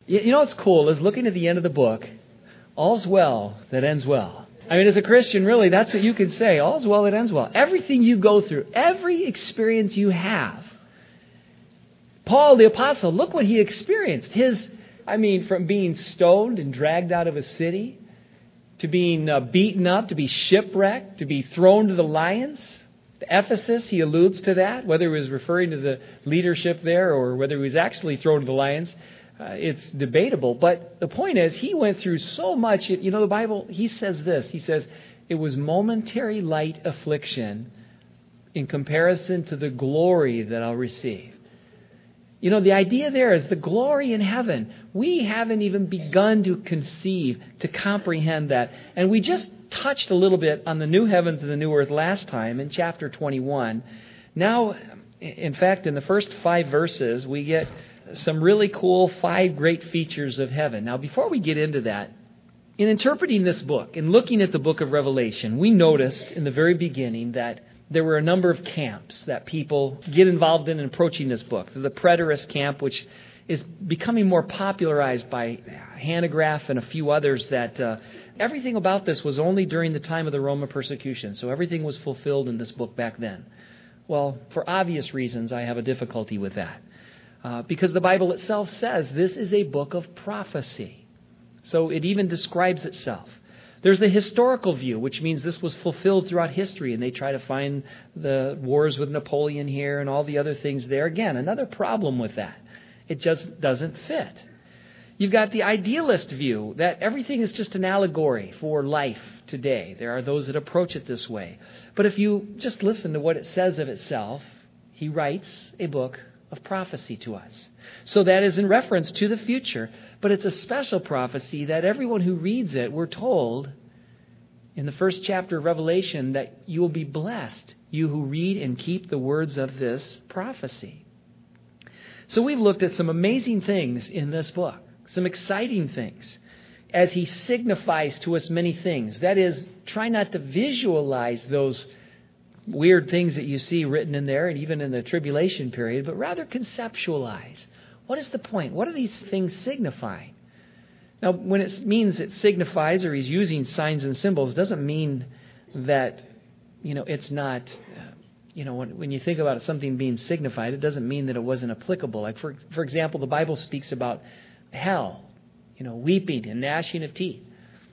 You know what's cool is looking at the end of the book, all's well that ends well. I mean, as a Christian, really, that's what you can say. All's well that ends well. Everything you go through, every experience you have. Paul the Apostle, look what he experienced. From being stoned and dragged out of a city, to being beaten up, to be shipwrecked, to be thrown to the lions. Ephesus, he alludes to that, whether he was referring to the leadership there or whether he was actually thrown to the lions. It's debatable. But the point is, he went through so much. The Bible, he says this. He says, it was momentary light affliction in comparison to the glory that I'll receive. The idea there is the glory in heaven. We haven't even begun to conceive, to comprehend that. And we just touched a little bit on the new heavens and the new earth last time in chapter 21. Now, in fact, in the first 5 verses, we get some really cool 5 great features of heaven. Now, before we get into that, in interpreting this book and looking at the book of Revelation, we noticed in the very beginning that there were a number of camps that people get involved in approaching this book. The preterist camp, which is becoming more popularized by Hanegraaff and a few others, that everything about this was only during the time of the Roman persecution. So everything was fulfilled in this book back then. Well, for obvious reasons, I have a difficulty with that. Because the Bible itself says this is a book of prophecy. So it even describes itself. There's the historical view, which means this was fulfilled throughout history, and they try to find the wars with Napoleon here and all the other things there. Again, another problem with that. It just doesn't fit. You've got the idealist view that everything is just an allegory for life today. There are those that approach it this way. But if you just listen to what it says of itself, he writes a book of prophecy to us. So that is in reference to the future, but it's a special prophecy that everyone who reads it, we're told in the first chapter of Revelation that you will be blessed, you who read and keep the words of this prophecy. So we've looked at some amazing things in this book, some exciting things, as he signifies to us many things. That is, try not to visualize those weird things that you see written in there and even in the tribulation period, but rather conceptualize. What is the point? What are these things signifying? Now, when it means it signifies or he's using signs and symbols, doesn't mean that, it's not, when you think about it, something being signified, it doesn't mean that it wasn't applicable. Like, for example, the Bible speaks about hell, weeping and gnashing of teeth,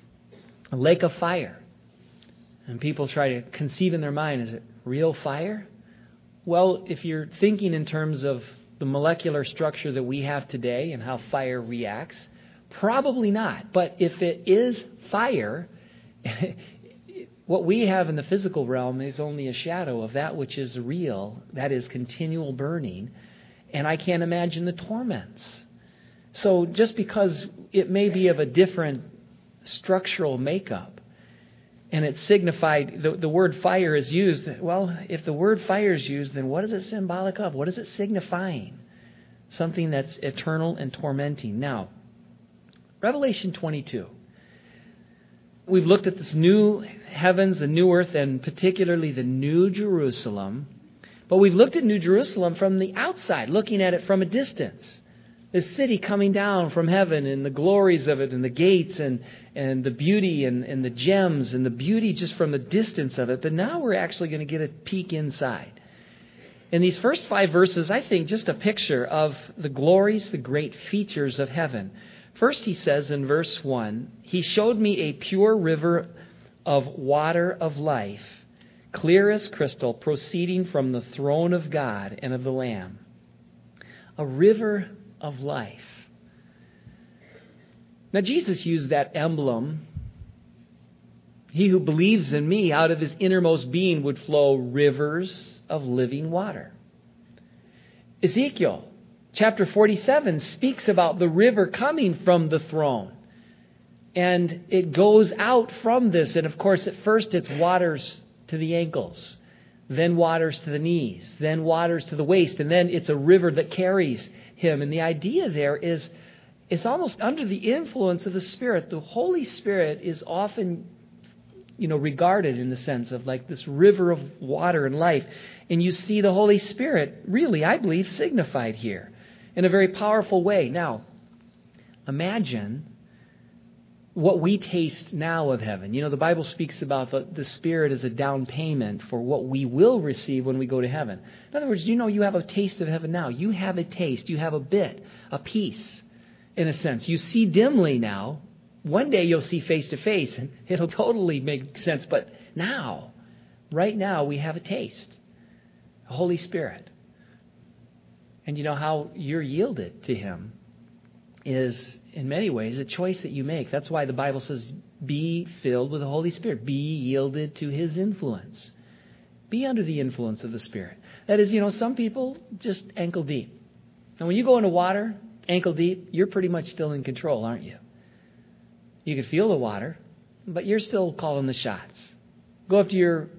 a lake of fire. And people try to conceive in their mind, is it real fire? Well, if you're thinking in terms of the molecular structure that we have today and how fire reacts, probably not. But if it is fire, what we have in the physical realm is only a shadow of that which is real, that is continual burning. And I can't imagine the torments. So just because it may be of a different structural makeup, and it's signified, the word fire is used. Well, if the word fire is used, then what is it symbolic of? What is it signifying? Something that's eternal and tormenting. Now, Revelation 22. We've looked at this new heavens, the new earth, and particularly the New Jerusalem. But we've looked at New Jerusalem from the outside, looking at it from a distance. This city coming down from heaven and the glories of it and the gates and the beauty and the gems and the beauty just from the distance of it. But now we're actually going to get a peek inside. In these first 5 verses, I think just a picture of the glories, the great features of heaven. First, he says in verse 1, he showed me a pure river of water of life, clear as crystal, proceeding from the throne of God and of the Lamb. A river of life. Now, Jesus used that emblem. He who believes in me, out of his innermost being would flow rivers of living water. Ezekiel chapter 47 speaks about the river coming from the throne. And it goes out from this. And of course, at first it's waters to the ankles, then waters to the knees, then waters to the waist, and then it's a river that carries him. And the idea there is it's almost under the influence of the Spirit. The Holy Spirit is often, regarded in the sense of like this river of water and life. And you see the Holy Spirit really, I believe, signified here in a very powerful way. Now, imagine what we taste now of heaven. You know, the Bible speaks about the Spirit as a down payment for what we will receive when we go to heaven. In other words, you know, you have a taste of heaven now. You have a taste. You have a bit, a piece, in a sense. You see dimly now. One day you'll see face to face, and it'll totally make sense. But now, right now, we have a taste. The Holy Spirit. And you know how you're yielded to Him is, in many ways, a choice that you make. That's why the Bible says, be filled with the Holy Spirit. Be yielded to His influence. Be under the influence of the Spirit. That is, you know, some people just ankle deep. And when you go into water, ankle deep, you're pretty much still in control, aren't you? You can feel the water, but you're still calling the shots. Go up to your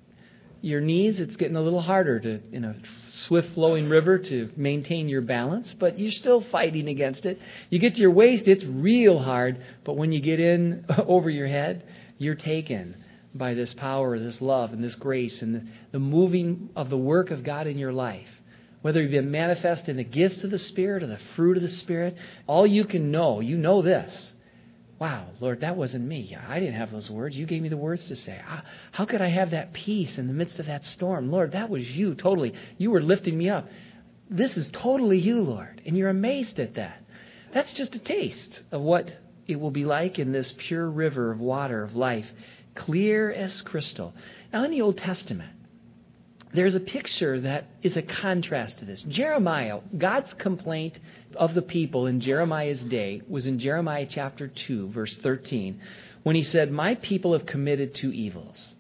knees, it's getting a little harder to, in a swift-flowing river, to maintain your balance, but you're still fighting against it. You get to your waist, it's real hard, but when you get in over your head, you're taken by this power, this love, and this grace, and the moving of the work of God in your life. Whether you've been manifest in the gifts of the Spirit or the fruit of the Spirit, all you can know, you know this. Wow, Lord, that wasn't me. I didn't have those words. You gave me the words to say. How could I have that peace in the midst of that storm? Lord, that was you totally. You were lifting me up. This is totally you, Lord. And you're amazed at that. That's just a taste of what it will be like in this pure river of water of life, clear as crystal. Now, in the Old Testament, there's a picture that is a contrast to this. Jeremiah, God's complaint of the people in Jeremiah's day was in Jeremiah chapter 2, verse 13, when he said, my people have committed two evils.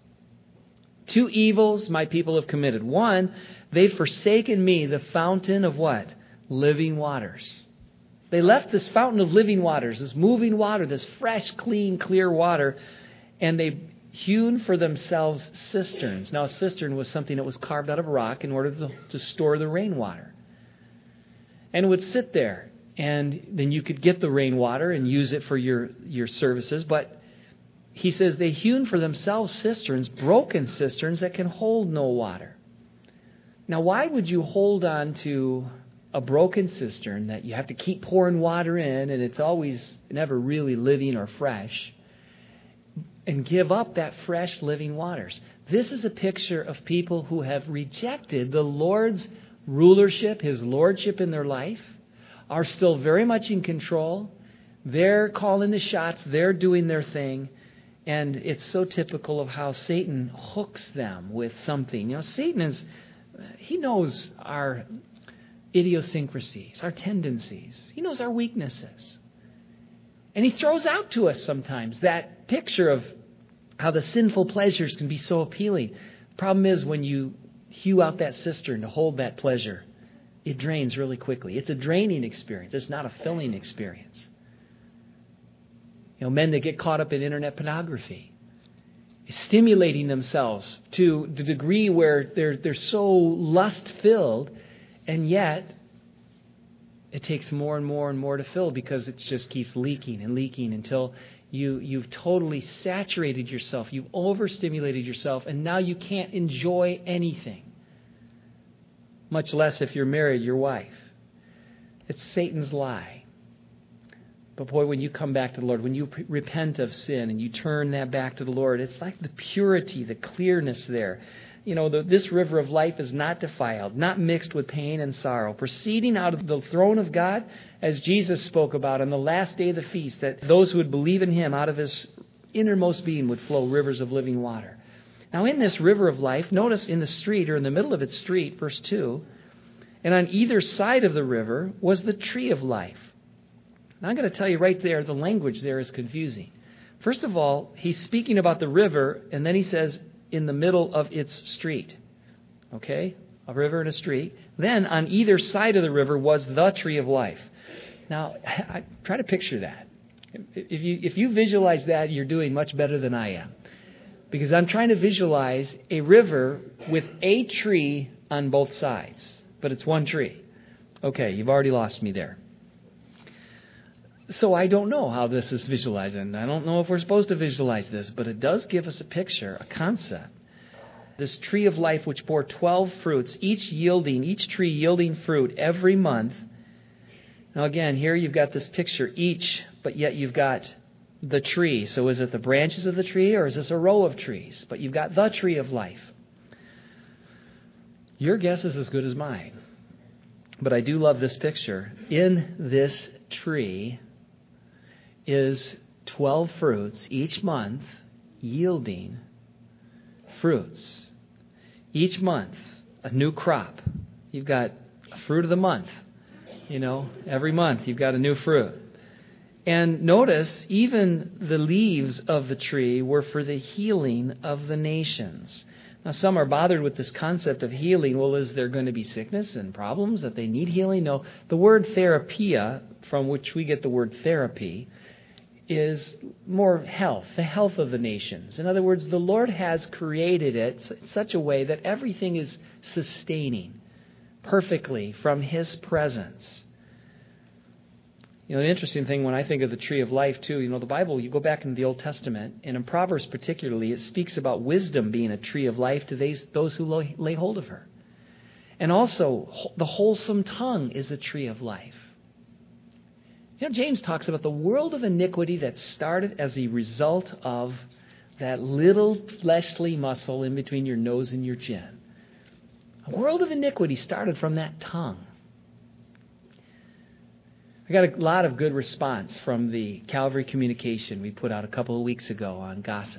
Two evils my people have committed. One, they've forsaken me, the fountain of what? Living waters. They left this fountain of living waters, this moving water, this fresh, clean, clear water, and they hewn for themselves cisterns. Now, a cistern was something that was carved out of rock in order to store the rainwater. And it would sit there, and then you could get the rainwater and use it for your services. But he says they hewn for themselves cisterns, broken cisterns that can hold no water. Now, why would you hold on to a broken cistern that you have to keep pouring water in, and it's always never really living or fresh, and give up that fresh living waters? This is a picture of people who have rejected the Lord's rulership, His lordship in their life, are still very much in control. They're calling the shots. They're doing their thing. And it's so typical of how Satan hooks them with something. You know, Satan he knows our idiosyncrasies, our tendencies. He knows our weaknesses. And he throws out to us sometimes that picture of how the sinful pleasures can be so appealing. The problem is when you hew out that cistern to hold that pleasure, it drains really quickly. It's a draining experience. It's not a filling experience. You know, men that get caught up in internet pornography, stimulating themselves to the degree where they're so lust-filled, and yet it takes more and more and more to fill because it just keeps leaking and leaking until you've totally saturated yourself. You've overstimulated yourself, and now you can't enjoy anything. Much less if you're married, your wife. It's Satan's lie. But boy, when you come back to the Lord, when you repent of sin and you turn that back to the Lord, it's like the purity, the clearness there. You know, this river of life is not defiled, not mixed with pain and sorrow, proceeding out of the throne of God, as Jesus spoke about on the last day of the feast, that those who would believe in Him, out of His innermost being would flow rivers of living water. Now, in this river of life, notice in the street, or in the middle of its street, verse 2, and on either side of the river was the tree of life. Now, I'm going to tell you right there, the language there is confusing. First of all, he's speaking about the river, and then he says, in the middle of its street. Okay? A river and a street. Then on either side of the river was the tree of life. Now, I try to picture that. If you visualize that, you're doing much better than I am. Because I'm trying to visualize a river with a tree on both sides. But it's one tree. Okay, you've already lost me there. So I don't know how this is visualized, and I don't know if we're supposed to visualize this, but it does give us a picture, a concept. This tree of life which bore 12 fruits, each tree yielding fruit every month. Now again, here you've got this picture, each, but yet you've got the tree. So is it the branches of the tree, or is this a row of trees? But you've got the tree of life. Your guess is as good as mine. But I do love this picture. In this tree is 12 fruits each month yielding fruits. Each month, a new crop. You've got a fruit of the month. Every month you've got a new fruit. And notice, even the leaves of the tree were for the healing of the nations. Now, some are bothered with this concept of healing. Well, is there going to be sickness and problems that they need healing? No. The word therapia, from which we get the word therapy, is more health, the health of the nations. In other words, the Lord has created it in such a way that everything is sustaining perfectly from His presence. The interesting thing when I think of the tree of life too, the Bible, you go back into the Old Testament, and in Proverbs particularly, it speaks about wisdom being a tree of life to those who lay hold of her. And also, the wholesome tongue is a tree of life. James talks about the world of iniquity that started as a result of that little fleshly muscle in between your nose and your chin. A world of iniquity started from that tongue. I got a lot of good response from the Calvary communication we put out a couple of weeks ago on gossip.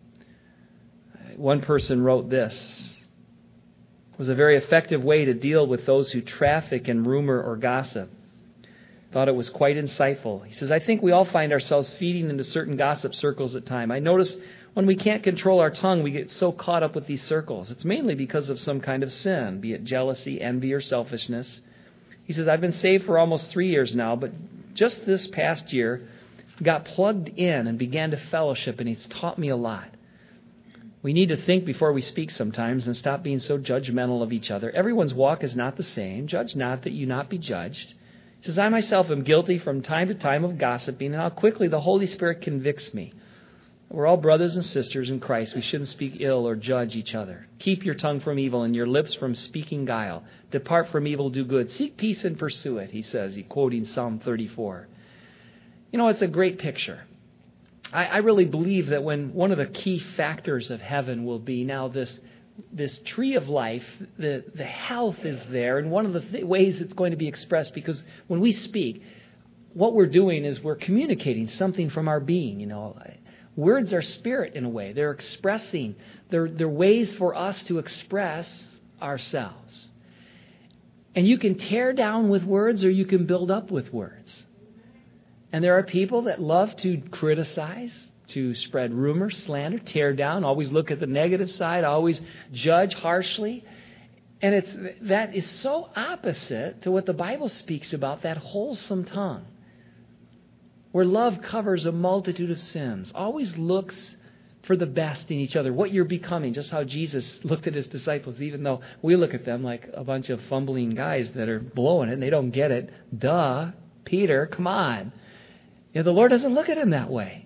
One person wrote this. It was a very effective way to deal with those who traffic in rumor or gossip. Thought it was quite insightful. He says, I think we all find ourselves feeding into certain gossip circles at times. I notice when we can't control our tongue, we get so caught up with these circles. It's mainly because of some kind of sin, be it jealousy, envy, or selfishness. He says, I've been saved for almost 3 years now, but just this past year, got plugged in and began to fellowship, and it's taught me a lot. We need to think before we speak sometimes and stop being so judgmental of each other. Everyone's walk is not the same. Judge not that you not be judged. He says, I myself am guilty from time to time of gossiping, and how quickly the Holy Spirit convicts me. We're all brothers and sisters in Christ. We shouldn't speak ill or judge each other. Keep your tongue from evil and your lips from speaking guile. Depart from evil, do good. Seek peace and pursue it, he says, quoting Psalm 34. It's a great picture. I really believe that when one of the key factors of heaven will be now this tree of life, the health is there, and one of the ways it's going to be expressed, because when we speak, what we're doing is we're communicating something from our being, Words are spirit in a way. They're expressing. They're ways for us to express ourselves. And you can tear down with words or you can build up with words. And there are people that love to criticize, to spread rumor, slander, tear down, always look at the negative side, always judge harshly. And that is so opposite to what the Bible speaks about, that wholesome tongue, where love covers a multitude of sins, always looks for the best in each other, what you're becoming, just how Jesus looked at His disciples, even though we look at them like a bunch of fumbling guys that are blowing it and they don't get it. Duh, Peter, come on. The Lord doesn't look at him that way.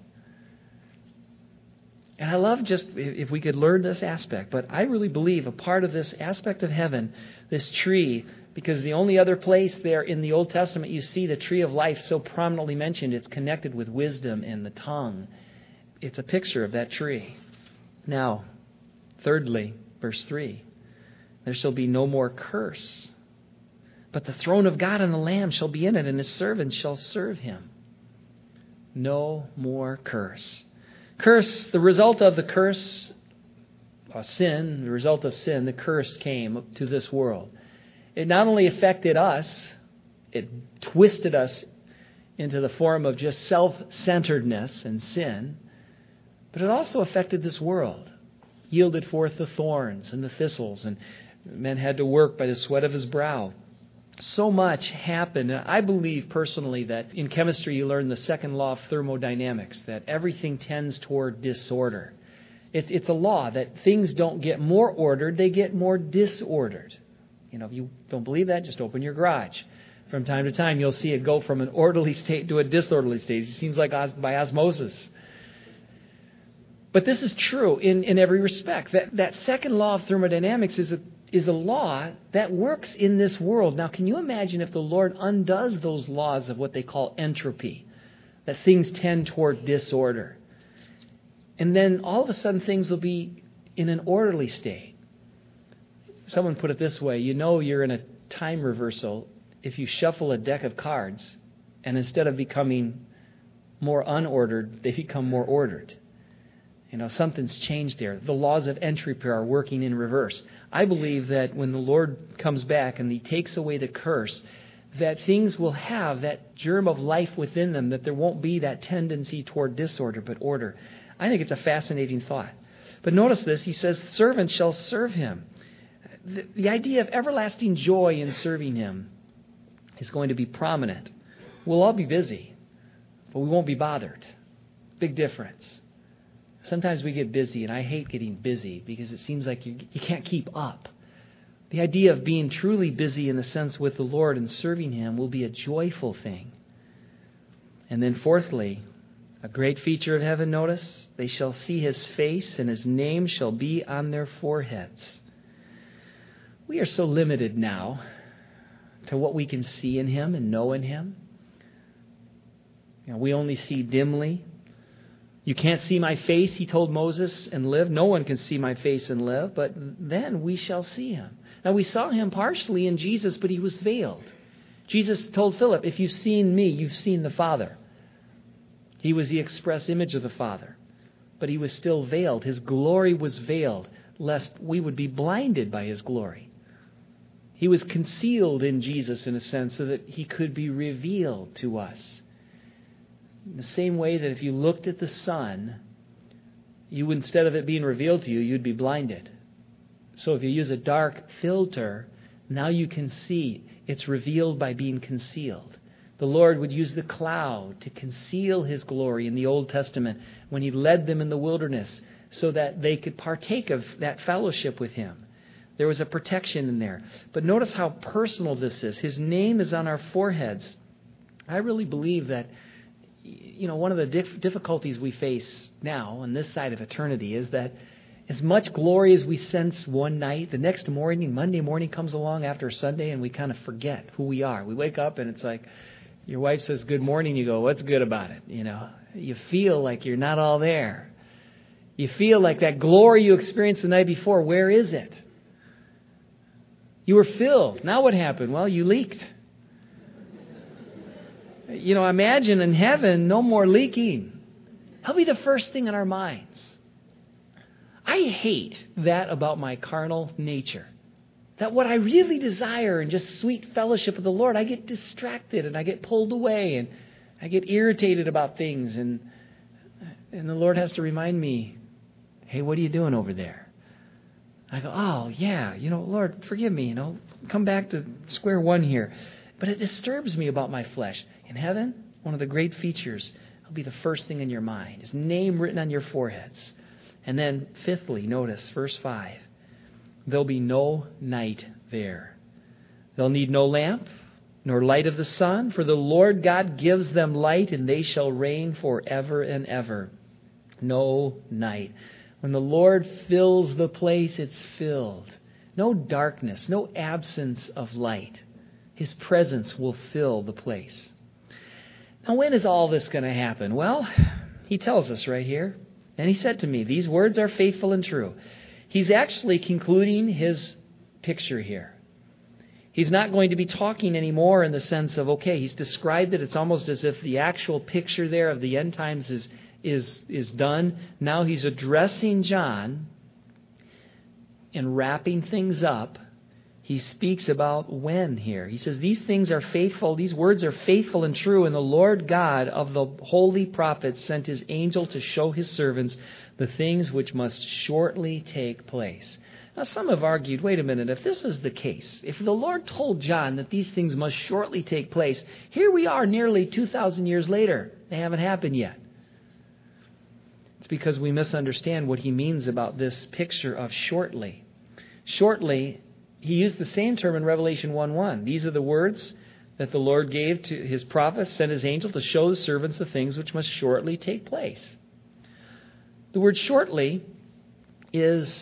And I love just if we could learn this aspect, but I really believe a part of this aspect of heaven, this tree, because the only other place there in the Old Testament you see the tree of life so prominently mentioned, it's connected with wisdom and the tongue. It's a picture of that tree. Now, thirdly, verse 3, there shall be no more curse, but the throne of God and the Lamb shall be in it, and His servants shall serve Him. No more curse. Curse, the result of the curse, sin, the result of sin, the curse came to this world. It not only affected us, it twisted us into the form of just self-centeredness and sin, but it also affected this world, yielded forth the thorns and the thistles, and men had to work by the sweat of his brow. So much happened. And I believe personally that in chemistry you learn the second law of thermodynamics, that everything tends toward disorder. It's a law that things don't get more ordered, they get more disordered. If you don't believe that, just open your garage. From time to time, you'll see it go from an orderly state to a disorderly state. It seems like by osmosis. But this is true in every respect. That second law of thermodynamics is is a law that works in this world. Now, can you imagine if the Lord undoes those laws of what they call entropy, that things tend toward disorder? And then all of a sudden things will be in an orderly state. Someone put it this way, you know you're in a time reversal if you shuffle a deck of cards and instead of becoming more unordered, they become more ordered. You know, something's changed there. The laws of entropy are working in reverse. I believe that when the Lord comes back and He takes away the curse, that things will have that germ of life within them, that there won't be that tendency toward disorder, but order. I think it's a fascinating thought. But notice this, He says, servants shall serve Him. The idea of everlasting joy in serving Him is going to be prominent. We'll all be busy, but we won't be bothered. Big difference. Sometimes we get busy, and I hate getting busy because it seems like you can't keep up. The idea of being truly busy in the sense with the Lord and serving Him will be a joyful thing. And then fourthly, a great feature of heaven, notice, they shall see His face, and His name shall be on their foreheads. We are so limited now to what we can see in Him and know in Him. You know, we only see dimly. You can't see my face, He told Moses, and live. No one can see my face and live, but then we shall see Him. Now, we saw Him partially in Jesus, but He was veiled. Jesus told Philip, if you've seen me, you've seen the Father. He was the express image of the Father, but He was still veiled. His glory was veiled, lest we would be blinded by His glory. He was concealed in Jesus in a sense so that He could be revealed to us. In the same way that if you looked at the sun, you would, instead of it being revealed to you, you'd be blinded. So if you use a dark filter, now you can see it's revealed by being concealed. The Lord would use the cloud to conceal His glory in the Old Testament when He led them in the wilderness so that they could partake of that fellowship with Him. There was a protection in there. But notice how personal this is. His name is on our foreheads. I really believe that, you know, one of the difficulties we face now on this side of eternity is that as much glory as we sense one night, the next morning, Monday morning comes along after Sunday, and we kind of forget who we are. We wake up and it's like your wife says, good morning. You go, what's good about it? You know, you feel like you're not all there. You feel like that glory you experienced the night before, where is it? You were filled. Now what happened? Well, you leaked. You know, imagine in heaven, no more leaking. That'll be the first thing in our minds. I hate that about my carnal nature. That what I really desire in just sweet fellowship with the Lord, I get distracted and I get pulled away and I get irritated about things. And the Lord has to remind me, hey, what are you doing over there? I go, oh, yeah, you know, Lord, forgive me, you know, come back to square one here. But it disturbs me about my flesh. In heaven, one of the great features will be the first thing in your mind. His name written on your foreheads. And then fifthly, notice verse 5. There'll be no night there. They'll need no lamp, nor light of the sun, for the Lord God gives them light, and they shall reign forever and ever. No night. When the Lord fills the place, it's filled. No darkness, no absence of light. His presence will fill the place. Now, when is all this going to happen? Well, He tells us right here. And He said to me, these words are faithful and true. He's actually concluding His picture here. He's not going to be talking anymore in the sense of, okay, He's described it. It's almost as if the actual picture there of the end times is done. Now He's addressing John and wrapping things up. He speaks about when here. He says, these things are faithful, these words are faithful and true, and the Lord God of the holy prophets sent His angel to show His servants the things which must shortly take place. Now, some have argued, wait a minute, if this is the case, if the Lord told John that these things must shortly take place, here we are nearly 2,000 years later. They haven't happened yet. It's because we misunderstand what He means about this picture of shortly. Shortly, He used the same term in Revelation 1:1. These are the words that the Lord gave to His prophets, sent His angel to show the servants the things which must shortly take place. The word shortly is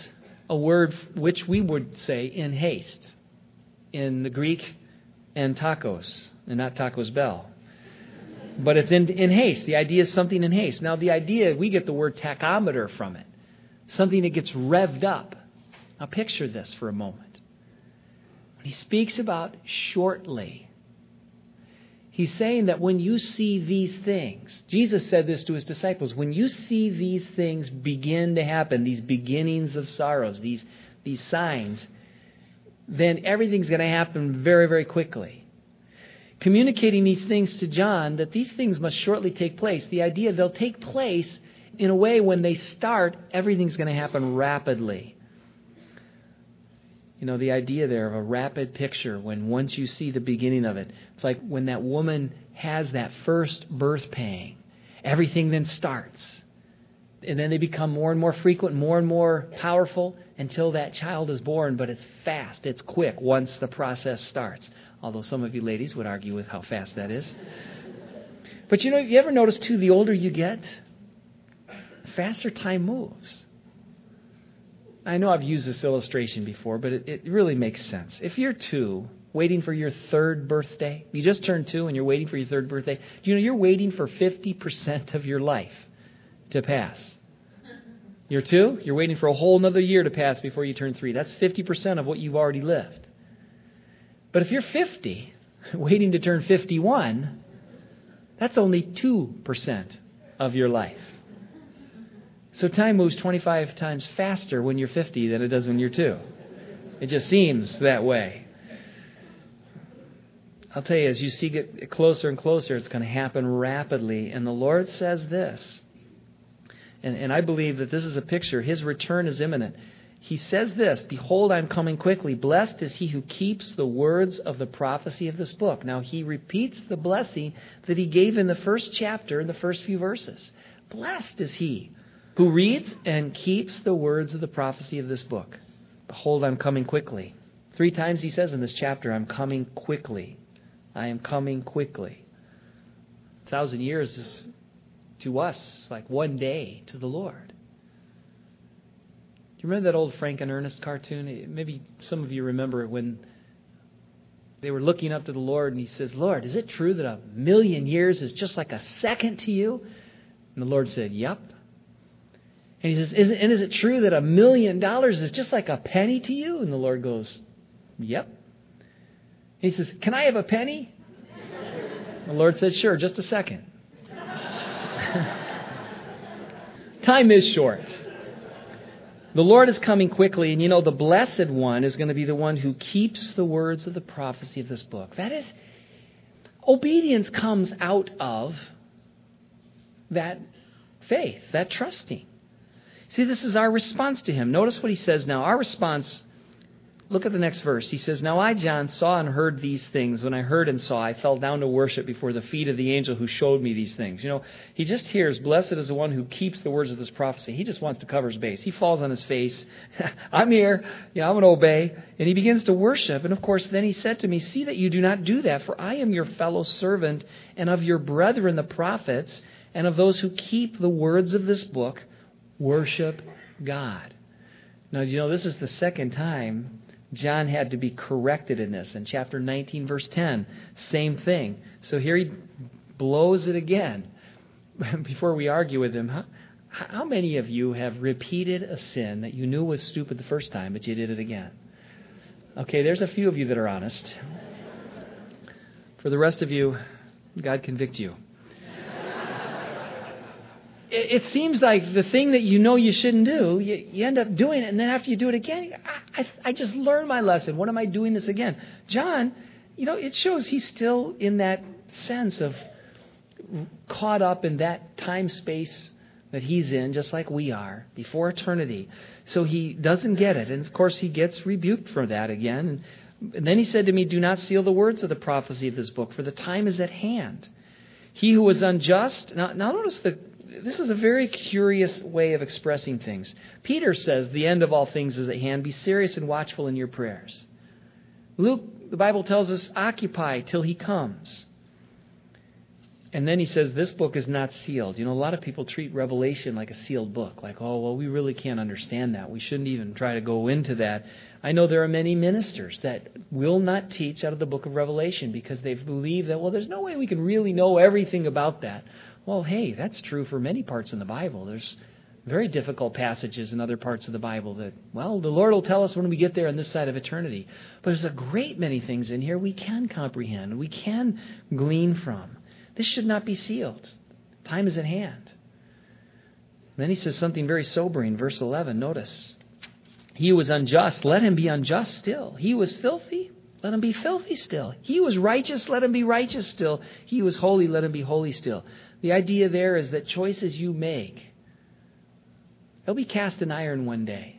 a word which we would say in haste. In the Greek, and tacos, and not Tacos Bell. But it's in haste. The idea is something in haste. Now, the idea, we get the word tachometer from it. Something that gets revved up. Now, picture this for a moment. When he speaks about shortly, he's saying that when you see these things, Jesus said this to his disciples, when you see these things begin to happen, these beginnings of sorrows, these signs, then everything's going to happen very, very quickly. Communicating these things to John, that these things must shortly take place. The idea they'll take place in a way when they start, everything's going to happen rapidly. You know, the idea there of a rapid picture when once you see the beginning of it. It's like when that woman has that first birth pang, everything then starts. And then they become more and more frequent, more and more powerful until that child is born. But it's fast, it's quick once the process starts. Although some of you ladies would argue with how fast that is. But you know, you ever notice too, the older you get, the faster time moves. I know I've used this illustration before, but it really makes sense. If you're 2, waiting for your 3rd birthday, you just turned 2 and you're waiting for your 3rd birthday, do you know you're waiting for 50% of your life to pass? You're 2, you're waiting for a whole another year to pass before you turn 3. That's 50% of what you've already lived. But if you're 50, waiting to turn 51, that's only 2% of your life. So time moves 25 times faster when you're 50 than it does when you're 2. It just seems that way. I'll tell you, as you see it closer and closer, it's going to happen rapidly. And the Lord says this, and I believe that this is a picture. His return is imminent. He says this, "Behold, I'm coming quickly. Blessed is he who keeps the words of the prophecy of this book." Now, he repeats the blessing that he gave in the first chapter, in the first few verses. Blessed is he who reads and keeps the words of the prophecy of this book. Behold, I'm coming quickly. 3 times he says in this chapter, I'm coming quickly. I am coming quickly. 1,000 years is to us like one day to the Lord. Do you remember that old Frank and Ernest cartoon? Maybe some of you remember it when they were looking up to the Lord and he says, "Lord, is it true that 1,000,000 years is just like a second to you?" And the Lord said, "Yep." And he says, is it true that $1,000,000 is just like a penny to you? And the Lord goes, "Yep." And he says, "Can I have a penny?" The Lord says, "Sure, just a second." Time is short. The Lord is coming quickly, and you know, the blessed one is going to be the one who keeps the words of the prophecy of this book. That is, obedience comes out of that faith, that trusting. See, this is our response to him. Notice what he says now. Our response, look at the next verse. He says, "Now I, John, saw and heard these things. When I heard and saw, I fell down to worship before the feet of the angel who showed me these things." You know, he just hears, "Blessed is the one who keeps the words of this prophecy." He just wants to cover his base. He falls on his face. I'm here. I'm going to obey. And he begins to worship. And of course, then he said to me, "See that you do not do that, for I am your fellow servant and of your brethren, the prophets, and of those who keep the words of this book. Worship God." Now, you know, this is the second time John had to be corrected in this. In chapter 19, verse 10, same thing. So here he blows it again. Before we argue with him, how many of you have repeated a sin that you knew was stupid the first time, but you did it again? Okay, there's a few of you that are honest. For the rest of you, God convict you. It seems like the thing that you know you shouldn't do, you end up doing it, and then after you do it again, I just learned my lesson. What am I doing this again? John, you know, it shows he's still in that sense of caught up in that time space that he's in, just like we are, before eternity. So he doesn't get it. And of course, he gets rebuked for that again. And then he said to me, "Do not seal the words of the prophecy of this book, for the time is at hand. He who was unjust..." Now notice this is a very curious way of expressing things. Peter says, "The end of all things is at hand. Be serious and watchful in your prayers." Luke, the Bible tells us, "Occupy till he comes." And then he says, this book is not sealed. A lot of people treat Revelation like a sealed book. Like, oh, well, we really can't understand that. We shouldn't even try to go into that. I know there are many ministers that will not teach out of the book of Revelation because they believe that, well, there's no way we can really know everything about that. Well, hey, that's true for many parts in the Bible. There's very difficult passages in other parts of the Bible that, well, the Lord will tell us when we get there on this side of eternity. But there's a great many things in here we can comprehend, we can glean from. This should not be sealed. Time is at hand. And then he says something very sobering. Verse 11, notice. He who was unjust, let him be unjust still. He who was filthy, let him be filthy still. He who was righteous, let him be righteous still. He who was holy, let him be holy still. The idea there is that choices you make, they'll be cast in iron one day.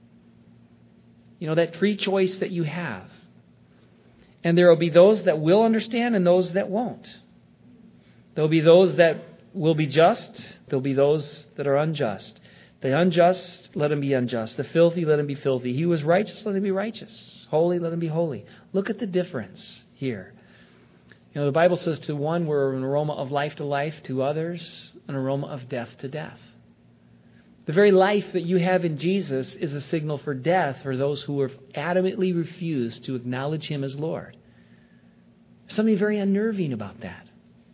That free choice that you have. And there will be those that will understand and those that won't. There'll be those that will be just. There'll be those that are unjust. The unjust, let him be unjust. The filthy, let him be filthy. He who is righteous, let him be righteous. Holy, let him be holy. Look at the difference here. The Bible says to one, we're an aroma of life to life. To others, an aroma of death to death. The very life that you have in Jesus is a signal for death for those who have adamantly refused to acknowledge Him as Lord. Something very unnerving about that.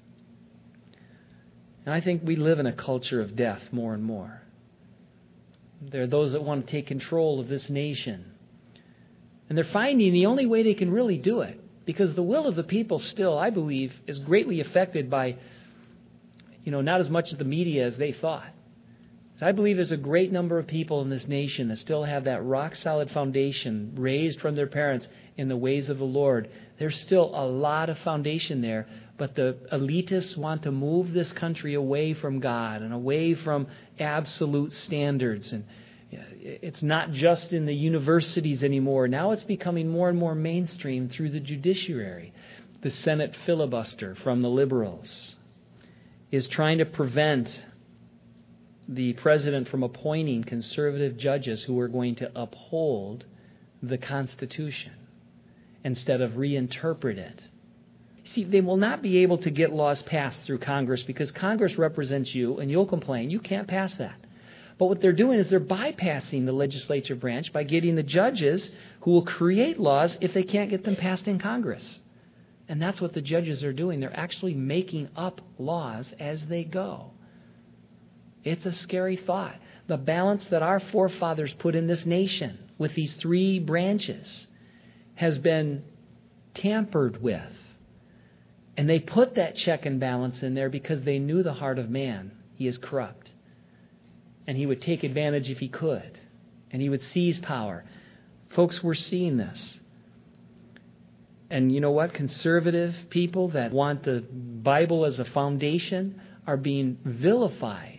And I think we live in a culture of death more and more. There are those that want to take control of this nation. And they're finding the only way they can really do it, because the will of the people still, I believe, is greatly affected by, not as much of the media as they thought. So I believe there's a great number of people in this nation that still have that rock-solid foundation raised from their parents in the ways of the Lord. There's still a lot of foundation there, but the elitists want to move this country away from God and away from absolute standards. And it's not just in the universities anymore. Now it's becoming more and more mainstream through the judiciary. The Senate filibuster from the liberals is trying to prevent the president from appointing conservative judges who are going to uphold the Constitution instead of reinterpret it. See, they will not be able to get laws passed through Congress because Congress represents you, and you'll complain. You can't pass that. But what they're doing is they're bypassing the legislative branch by getting the judges who will create laws if they can't get them passed in Congress. And that's what the judges are doing. They're actually making up laws as they go. It's a scary thought. The balance that our forefathers put in this nation with these three branches has been tampered with. And they put that check and balance in there because they knew the heart of man. He is corrupt. And he would take advantage if he could. And he would seize power. Folks, we're seeing this. And you know what? Conservative people that want the Bible as a foundation are being vilified.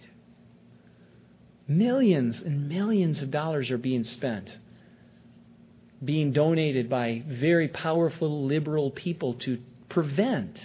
Millions and millions of dollars are being spent, being donated by very powerful liberal people to prevent,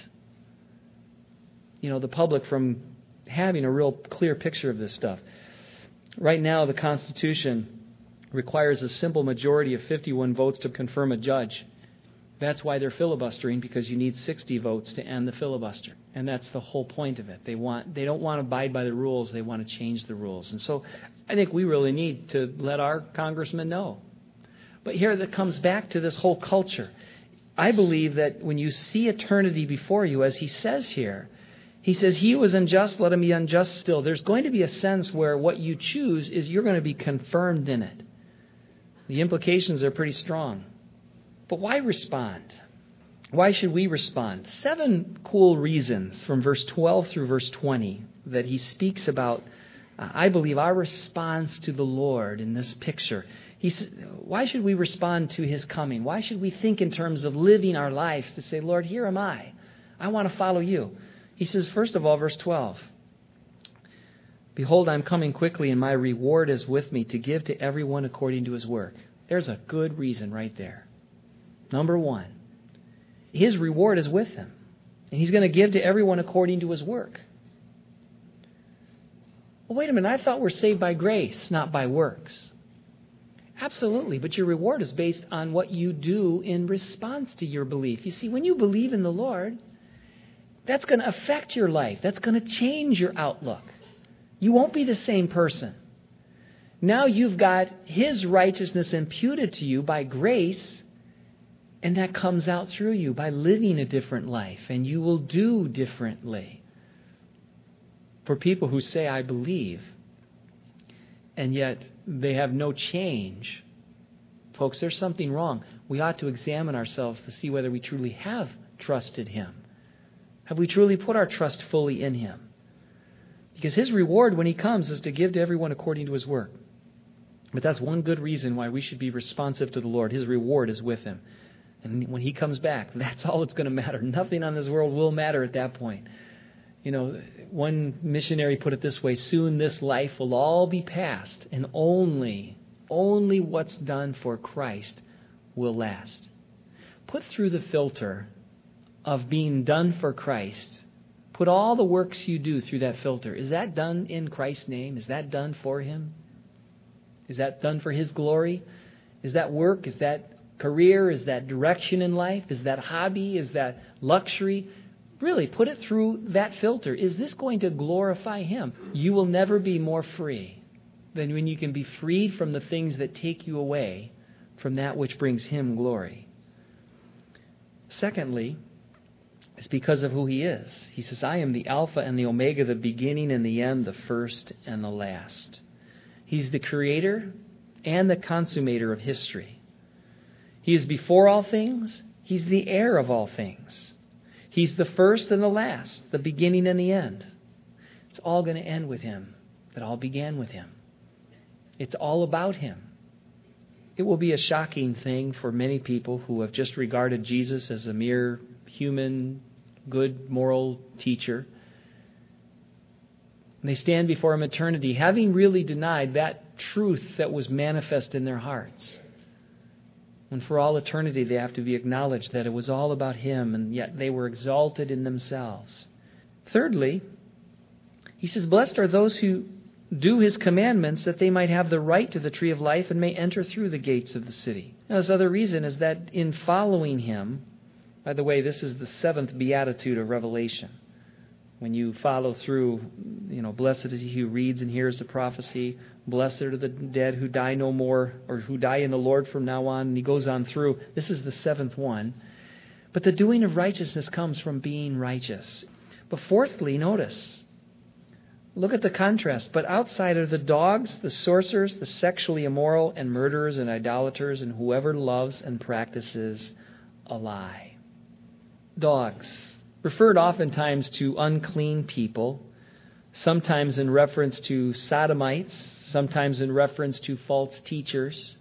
the public from having a real clear picture of this stuff. Right now, the Constitution requires a simple majority of 51 votes to confirm a judge. That's why they're filibustering, because you need 60 votes to end the filibuster. And that's the whole point of it. They don't want to abide by the rules. They want to change the rules. And so I think we really need to let our congressmen know. But here that comes back to this whole culture. I believe that when you see eternity before you, as he says here, he says, he who is unjust, let him be unjust still. There's going to be a sense where what you choose is you're going to be confirmed in it. The implications are pretty strong. But why respond? Why should we respond? 7 cool reasons from verse 12 through verse 20 that he speaks about, I believe, our response to the Lord in this picture. Why should we respond to His coming? Why should we think in terms of living our lives to say, Lord, here am I. I want to follow you. He says, first of all, verse 12, behold, I'm coming quickly, and my reward is with me to give to everyone according to his work. There's a good reason right there. Number one, His reward is with Him, and He's going to give to everyone according to his work. Well, wait a minute, I thought we're saved by grace, not by works. Absolutely, but your reward is based on what you do in response to your belief. You see, when you believe in the Lord, That's going to affect your life. That's going to change your outlook. You won't be the same person. Now you've got His righteousness imputed to you by grace, and that comes out through you by living a different life, and you will do differently. For people who say, I believe, and yet they have no change, folks, there's something wrong. We ought to examine ourselves to see whether we truly have trusted Him. Have we truly put our trust fully in Him? Because His reward when He comes is to give to everyone according to his work. But that's one good reason why we should be responsive to the Lord. His reward is with Him. And when He comes back, that's all that's going to matter. Nothing on this world will matter at that point. You know, one missionary put it this way: soon this life will all be past, and only what's done for Christ will last. Put through the filter of being done for Christ. Put all the works you do through that filter. Is that done in Christ's name? Is that done for Him? Is that done for His glory? Is that work? Is that career? Is that direction in life? Is that hobby? Is that luxury? Really, put it through that filter. Is this going to glorify Him? You will never be more free than when you can be freed from the things that take you away from that which brings Him glory. Secondly, it's because of who He is. He says, I am the Alpha and the Omega, the beginning and the end, the first and the last. He's the creator and the consummator of history. He is before all things. He's the heir of all things. He's the first and the last, the beginning and the end. It's all going to end with Him. It all began with Him. It's all about Him. It will be a shocking thing for many people who have just regarded Jesus as a mere human, good, moral teacher. And they stand before Him eternity, having really denied that truth that was manifest in their hearts. And for all eternity, they have to be acknowledged that it was all about Him, and yet they were exalted in themselves. Thirdly, He says, blessed are those who do His commandments, that they might have the right to the tree of life and may enter through the gates of the city. Now, his other reason is that in following Him, by the way, this is the 7th beatitude of Revelation. When you follow through, blessed is he who reads and hears the prophecy. Blessed are the dead who die no more, or who die in the Lord from now on. And he goes on through. This is the 7th one. But the doing of righteousness comes from being righteous. But fourthly, notice, look at the contrast. But outside are the dogs, the sorcerers, the sexually immoral, and murderers and idolaters, and whoever loves and practices a lie. Dogs, referred oftentimes to unclean people, sometimes in reference to sodomites, sometimes in reference to false teachers.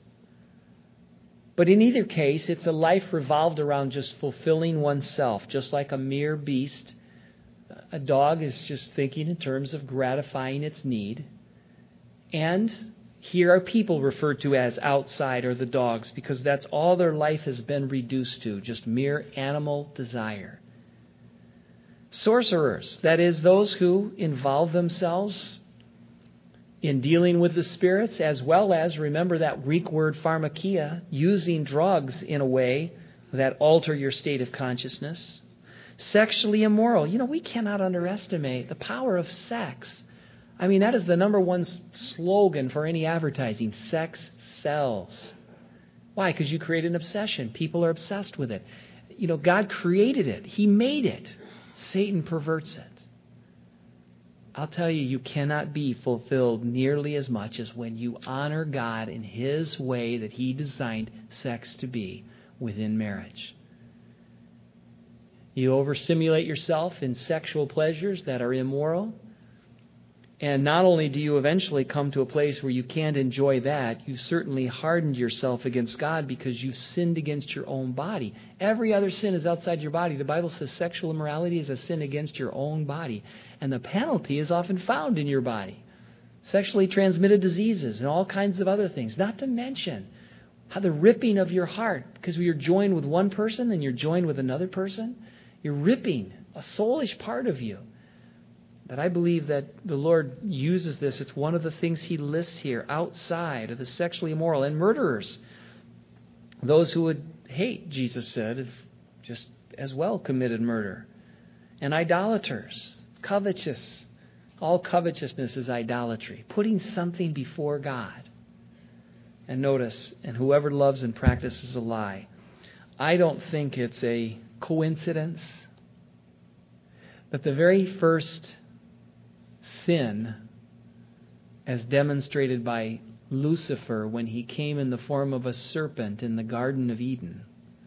But in either case, it's a life revolved around just fulfilling oneself, just like a mere beast. A dog is just thinking in terms of gratifying its need. And here are people referred to as outside, or the dogs, because that's all their life has been reduced to, just mere animal desire. Sorcerers, that is, those who involve themselves in dealing with the spirits, as well as, remember that Greek word pharmakia, using drugs in a way that alter your state of consciousness. Sexually immoral. We cannot underestimate the power of sex. I mean, that is the number one slogan for any advertising. Sex sells. Why? Because you create an obsession. People are obsessed with it. God created it. He made it. Satan perverts it. I'll tell you, you cannot be fulfilled nearly as much as when you honor God in His way that He designed sex to be within marriage. You overstimulate yourself in sexual pleasures that are immoral. And not only do you eventually come to a place where you can't enjoy that, you certainly hardened yourself against God because you sinned against your own body. Every other sin is outside your body. The Bible says sexual immorality is a sin against your own body. And the penalty is often found in your body. Sexually transmitted diseases and all kinds of other things. Not to mention how the ripping of your heart, because you're joined with one person and you're joined with another person, you're ripping a soulish part of you. That I believe that the Lord uses this. It's one of the things He lists here outside of the sexually immoral. And murderers, those who would hate, Jesus said, have just as well committed murder. and idolaters, covetous. All covetousness is idolatry, putting something before God. And notice, and whoever loves and practices a lie. I don't think it's a coincidence that the very first sin, as demonstrated by Lucifer when he came in the form of a serpent in the Garden of Eden,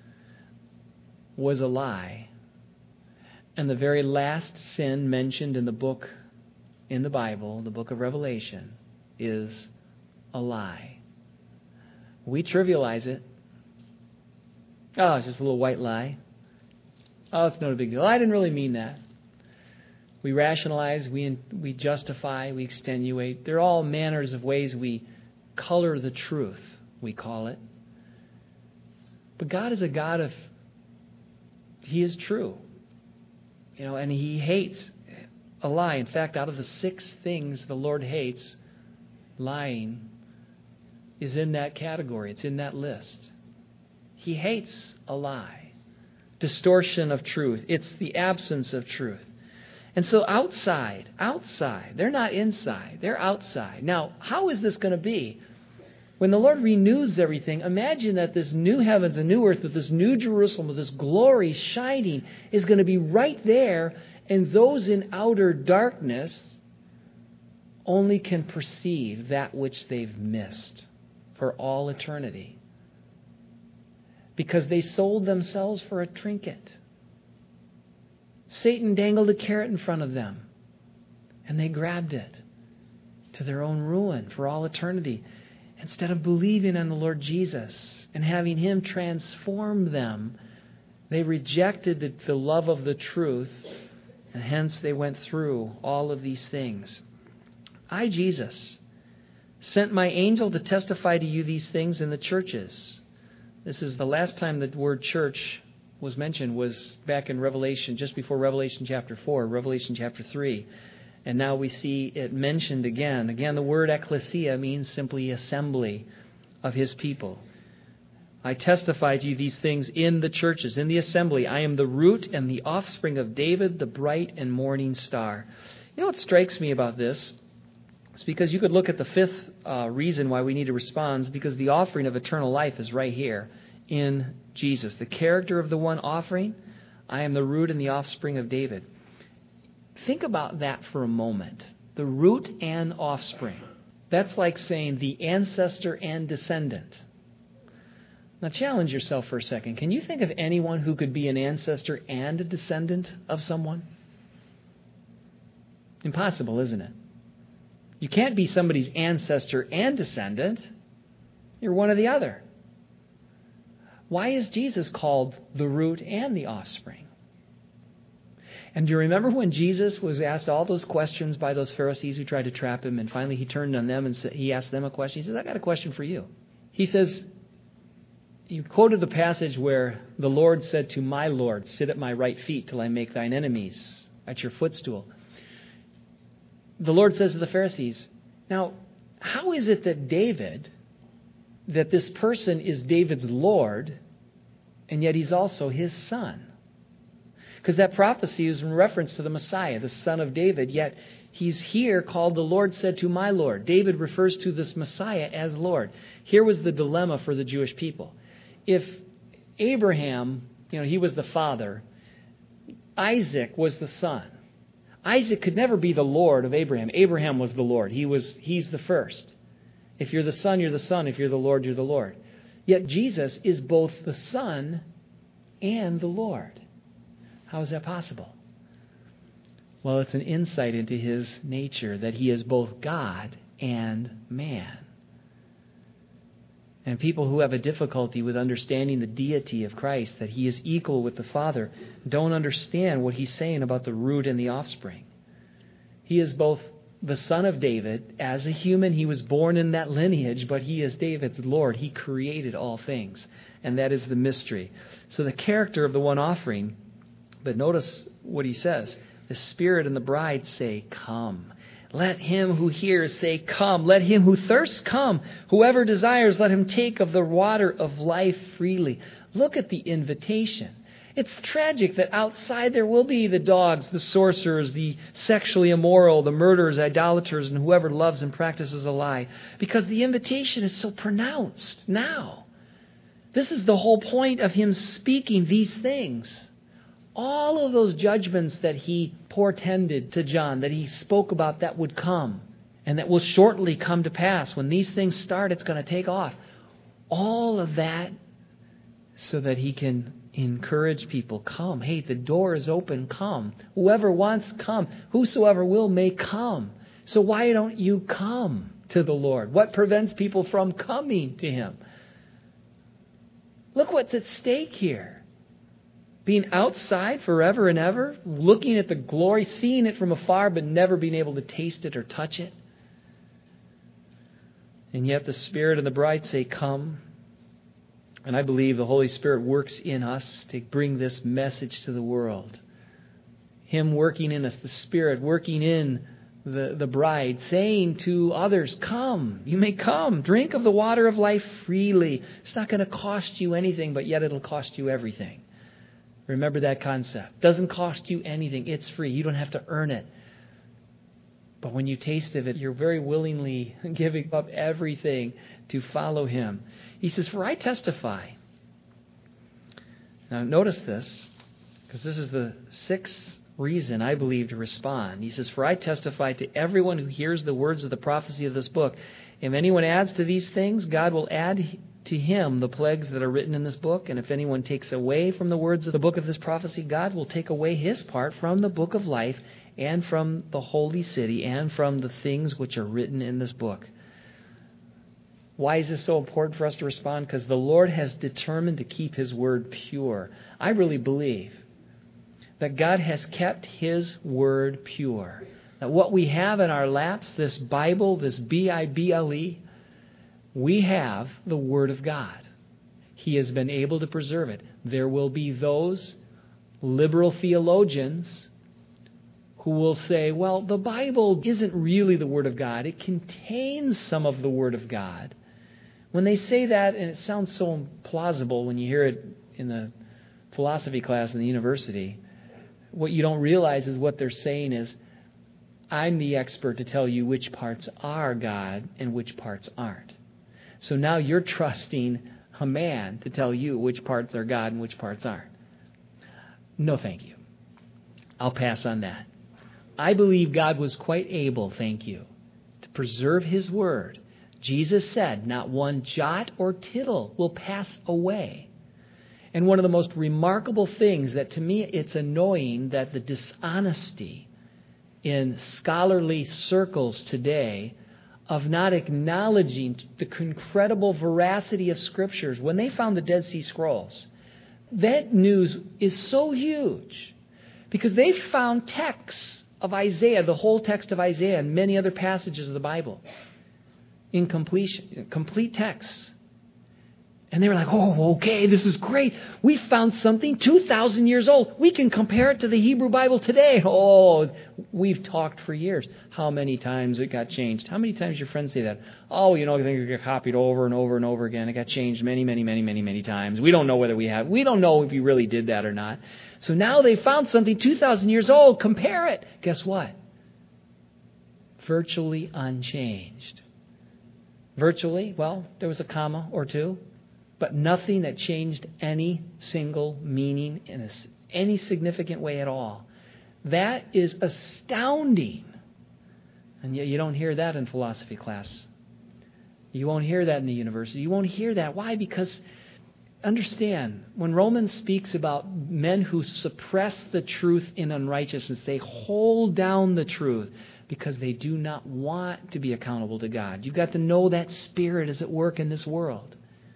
was a lie. And the very last sin mentioned in the Bible, the book of Revelation, is a lie. We trivialize it. Oh, it's just a little white lie. Oh, it's not a big deal. I didn't really mean that. We rationalize, we justify, we extenuate. There are all manners of ways we color the truth, we call it. But God is a God He is true. And He hates a lie. In fact, out of the 6 things the Lord hates, lying is in that category. It's in that list. He hates a lie. Distortion of truth. It's the absence of truth. And so outside, they're not inside, they're outside. Now, how is this going to be? When the Lord renews everything, imagine that this new heavens and new earth with this new Jerusalem, with this glory shining, is going to be right there, and those in outer darkness only can perceive that which they've missed for all eternity. Because they sold themselves for a trinket. Satan dangled a carrot in front of them, and they grabbed it to their own ruin for all eternity. Instead of believing in the Lord Jesus and having Him transform them, they rejected the love of the truth, and hence they went through all of these things. I, Jesus, sent my angel to testify to you these things in the churches. This is the last time the word church was mentioned, was back in Revelation, just before Revelation chapter 4, Revelation chapter 3. And now we see it mentioned again. Again, the word ecclesia means simply assembly of His people. I testify to you these things in the churches, in the assembly. I am the root and the offspring of David, the bright and morning star. You know what strikes me about this? It's because you could look at the 5th reason why we need to respond, because the offering of eternal life is right here in Jesus. The character of the one offering, I am the root and the offspring of David. Think about that for a moment. The root and offspring. That's like saying the ancestor and descendant. Now challenge yourself for a second. Can you think of anyone who could be an ancestor and a descendant of someone? Impossible, isn't it? You can't be somebody's ancestor and descendant. You're one or the other. Why is Jesus called the root and the offspring? And do you remember when Jesus was asked all those questions by those Pharisees who tried to trap Him, and finally He turned on them and He asked them a question? He says, I got a question for you. He says, he quoted the passage where the Lord said to my Lord, sit at my right feet till I make thine enemies at your footstool. The Lord says to the Pharisees, now, how is it that this person is David's Lord, and yet he's also his son? Because that prophecy is in reference to the Messiah, the son of David, yet he's here called the Lord said to my Lord. David refers to this Messiah as Lord. Here was the dilemma for the Jewish people. If Abraham, he was the father, Isaac was the son. Isaac could never be the Lord of Abraham. Abraham was the Lord. He's the first. If you're the son, you're the son. If you're the Lord, you're the Lord. Yet Jesus is both the Son and the Lord. How is that possible? Well, it's an insight into His nature, that He is both God and man. And people who have a difficulty with understanding the deity of Christ, that He is equal with the Father, don't understand what He's saying about the root and the offspring. He is both the son of David. As a human, He was born in that lineage, but He is David's Lord. He created all things, and that is the mystery. So the character of the one offering, but notice what He says. The Spirit and the bride say, come. Let him who hears say, come. Let him who thirsts come. Whoever desires, let him take of the water of life freely. Look at the invitation. It's tragic that outside there will be the dogs, the sorcerers, the sexually immoral, the murderers, idolaters, and whoever loves and practices a lie. Because the invitation is so pronounced now. This is the whole point of him speaking these things. All of those judgments that he portended to John, that he spoke about that would come, and that will shortly come to pass. When these things start, it's going to take off. All of that so that he can encourage people. Come. Hey, the door is open. Come. Whoever wants, come. Whosoever will may come. So why don't you come to the Lord? What prevents people from coming to him? Look what's at stake here. Being outside forever and ever, looking at the glory, seeing it from afar, but never being able to taste it or touch it. And yet the Spirit and the bride say, come. And I believe the Holy Spirit works in us to bring this message to the world. Him working in us, the Spirit working in the bride, saying to others, come, you may come, drink of the water of life freely. It's not going to cost you anything, but yet it'll cost you everything. Remember that concept. Doesn't cost you anything. It's free. You don't have to earn it. But when you taste of it, you're very willingly giving up everything to follow him. He says, for I testify. Now notice this, because this is the sixth reason I believe to respond. He says, for I testify to everyone who hears the words of the prophecy of this book. If anyone adds to these things, God will add to him the plagues that are written in this book. And if anyone takes away from the words of the book of this prophecy, God will take away his part from the book of life and from the holy city and from the things which are written in this book. Why is this so important for us to respond? Because the Lord has determined to keep his word pure. I really believe that God has kept his word pure. That what we have in our laps, this Bible, this B-I-B-L-E, we have the Word of God. He has been able to preserve it. There will be those liberal theologians who will say, well, the Bible isn't really the Word of God. It contains some of the Word of God. When they say that, and it sounds so plausible when you hear it in the philosophy class in the university, what you don't realize is what they're saying is, I'm the expert to tell you which parts are God and which parts aren't. So now you're trusting a man to tell you which parts are God and which parts aren't. No, thank you. I'll pass on that. I believe God was quite able, thank you, to preserve his word. Jesus said, not one jot or tittle will pass away. And one of the most remarkable things that to me it's annoying that the dishonesty in scholarly circles today of not acknowledging the incredible veracity of Scriptures. When they found the Dead Sea Scrolls, that news is so huge because they found texts of Isaiah, the whole text of Isaiah and many other passages of the Bible in complete texts. And they were like, oh, okay, this is great. We found something 2,000 years old. We can compare it to the Hebrew Bible today. Oh, we've talked for years. How many times it got changed? How many times your friends say that? Oh, things get copied over and over and over again. It got changed many, many, many, many, many times. We don't know whether we have. We don't know if you really did that or not. So now they found something 2,000 years old. Compare it. Guess what? Virtually unchanged. Virtually, well, there was a comma or two. But nothing that changed any single meaning in any significant way at all. That is astounding. And yet you don't hear that in philosophy class. You won't hear that in the university. You won't hear that. Why? Because, understand, when Romans speaks about men who suppress the truth in unrighteousness, they hold down the truth because they do not want to be accountable to God. You've got to know that spirit is at work in this world.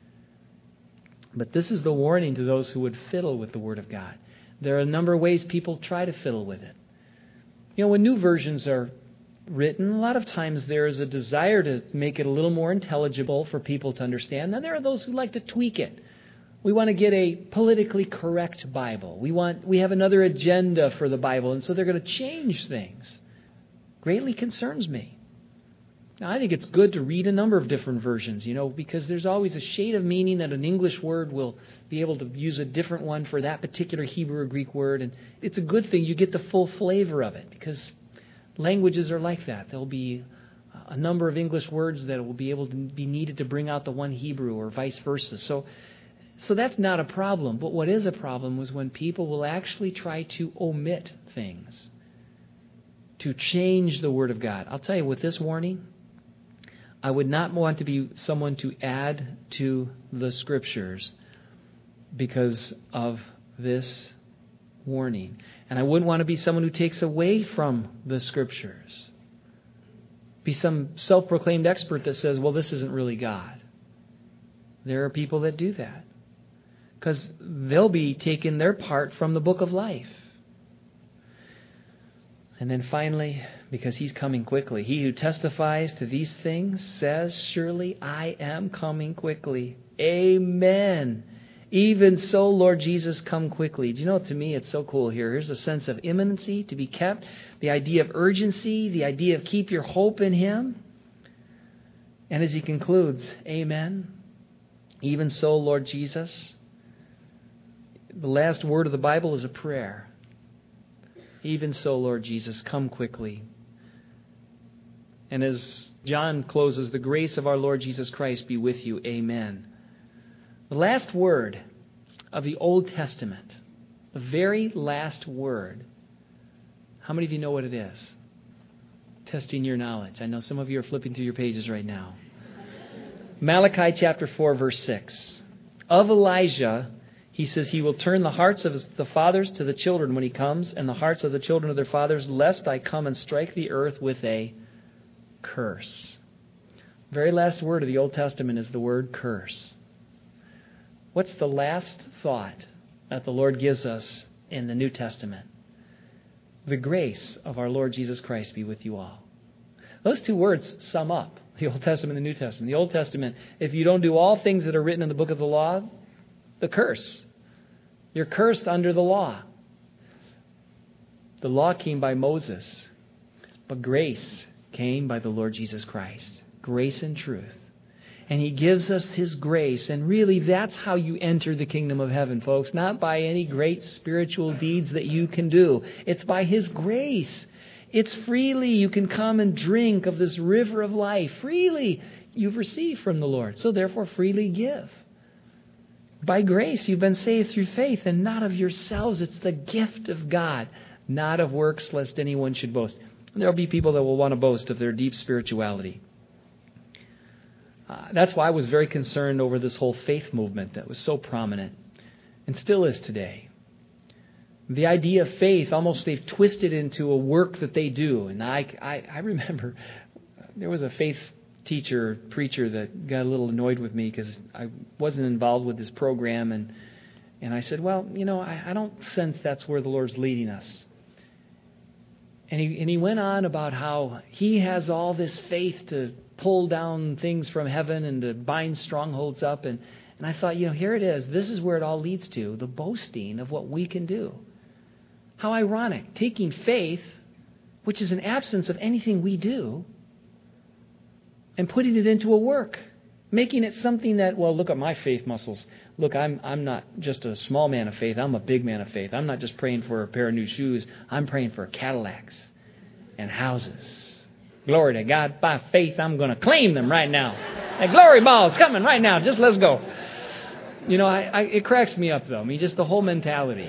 But this is the warning to those who would fiddle with the Word of God. There are a number of ways people try to fiddle with it. When new versions are written, a lot of times there is a desire to make it a little more intelligible for people to understand. Then there are those who like to tweak it. We want to get a politically correct Bible. We have another agenda for the Bible, and so they're going to change things. Greatly concerns me. Now, I think it's good to read a number of different versions, because there's always a shade of meaning that an English word will be able to use a different one for that particular Hebrew or Greek word. And it's a good thing you get the full flavor of it, because languages are like that. There'll be a number of English words that will be able to be needed to bring out the one Hebrew or vice versa. So that's not a problem. But what is a problem is when people will actually try to omit things, to change the Word of God. I'll tell you, with this warning, I would not want to be someone to add to the Scriptures because of this warning. And I wouldn't want to be someone who takes away from the Scriptures. Be some self-proclaimed expert that says, well, this isn't really God. There are people that do that, because they'll be taking their part from the book of life. And then finally, because He's coming quickly, He who testifies to these things says, surely I am coming quickly. Amen. Even so, Lord Jesus, come quickly. Do you know, to me, it's so cool here. Here's a sense of imminency to be kept, the idea of urgency, the idea of keep your hope in Him. And as he concludes, amen. Even so, Lord Jesus. The last word of the Bible is a prayer. Even so, Lord Jesus, come quickly. And as John closes, the grace of our Lord Jesus Christ be with you. Amen. The last word of the Old Testament, the very last word, how many of you know what it is? Testing your knowledge. I know some of you are flipping through your pages right now. Malachi chapter 4, verse 6. Of Elijah, he says, he will turn the hearts of the fathers to the children when he comes, and the hearts of the children of their fathers, lest I come and strike the earth with a curse. Very last word of the Old Testament is the word curse. What's the last thought that the Lord gives us in the New Testament? The grace of our Lord Jesus Christ be with you all. Those two words sum up the Old Testament and the New Testament. The Old Testament, if you don't do all things that are written in the book of the law, the curse. You're cursed under the law. The law came by Moses, but grace came by the Lord Jesus Christ. Grace and truth. And He gives us His grace. And really, that's how you enter the kingdom of heaven, folks. Not by any great spiritual deeds that you can do. It's by His grace. It's freely you can come and drink of this river of life. Freely you've received from the Lord. So therefore, freely give. By grace, you've been saved through faith, and not of yourselves. It's the gift of God, not of works, lest anyone should boast. And there'll be people that will want to boast of their deep spirituality. That's why I was very concerned over this whole faith movement that was so prominent and still is today. The idea of faith, almost they've twisted into a work that they do. And I remember there was a faith teacher, preacher that got a little annoyed with me because I wasn't involved with this program. And I said, well, I don't sense that's where the Lord's leading us. And he went on about how he has all this faith to pull down things from heaven and to bind strongholds up. And I thought, here it is. This is where it all leads to, the boasting of what we can do. How ironic. Taking faith, which is an absence of anything we do, and putting it into a work. Making it something that, well, look at my faith muscles. Look, I'm not just a small man of faith. I'm a big man of faith. I'm not just praying for a pair of new shoes. I'm praying for Cadillacs and houses. Glory to God. By faith, I'm going to claim them right now. That glory ball is coming right now. Just let's go. It cracks me up, though. Just the whole mentality.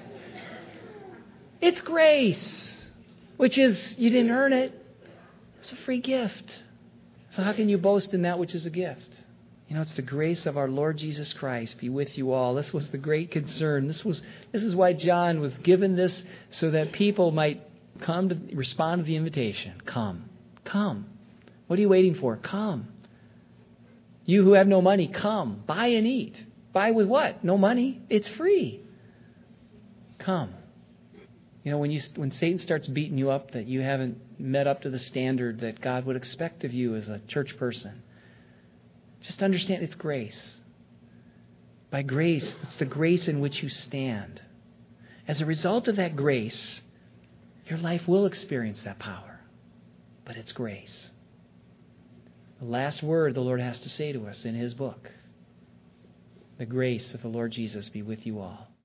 It's grace, which is, you didn't earn it. It's a free gift. So how can you boast in that which is a gift? It's the grace of our Lord Jesus Christ be with you all. This was the great concern. This is why John was given this, so that people might come to respond to the invitation. Come. What are you waiting for? Come. You who have no money, come. Buy and eat. Buy with what? No money. It's free. Come. When Satan starts beating you up that you haven't met up to the standard that God would expect of you as a church person, just understand it's grace. By grace, it's the grace in which you stand. As a result of that grace, your life will experience that power. But it's grace. The last word the Lord has to say to us in His book. The grace of the Lord Jesus be with you all.